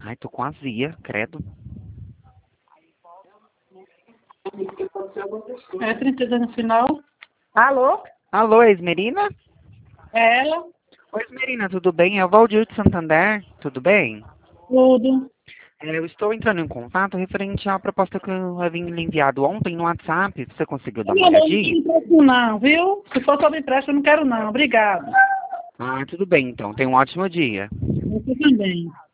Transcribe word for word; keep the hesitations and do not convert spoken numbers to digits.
Ai, tô com azia, credo. É trinta no final. Alô? Alô, Esmerina? É ela? Oi, Esmerina, tudo bem? É o Valdir de Santander, tudo bem? Tudo. É, eu estou entrando em contato referente à proposta que eu havia lhe enviado ontem no WhatsApp. Você conseguiu dar uma Não, não olhadinha? me empréstimo não, viu? Se for sobre empréstimo, eu não quero não. Obrigado. Ah, tudo bem então. Tenha um ótimo dia. Você também.